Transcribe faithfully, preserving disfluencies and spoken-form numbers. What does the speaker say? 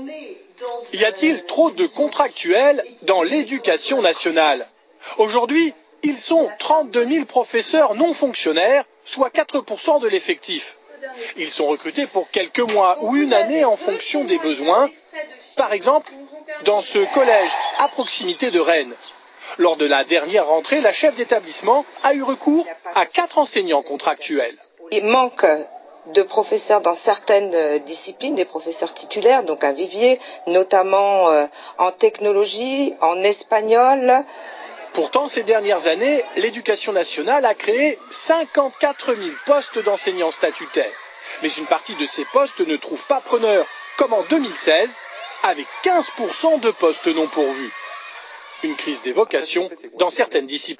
Y a-t-il trop de contractuels dans l'éducation nationale? Aujourd'hui, ils sont trente-deux mille professeurs non fonctionnaires, soit quatre pour cent de l'effectif. Ils sont recrutés pour quelques mois ou une année en fonction des besoins. Par exemple, dans ce collège à proximité de Rennes. Lors de la dernière rentrée, la chef d'établissement a eu recours à quatre enseignants contractuels. Il manque de professeurs dans certaines disciplines, des professeurs titulaires, donc un vivier, notamment euh, en technologie, en espagnol. Pourtant, ces dernières années, l'éducation nationale a créé cinquante-quatre mille postes d'enseignants statutaires. Mais une partie de ces postes ne trouve pas preneur, comme en deux mille seize, avec quinze pour cent de postes non pourvus. Une crise des vocations dans certaines disciplines.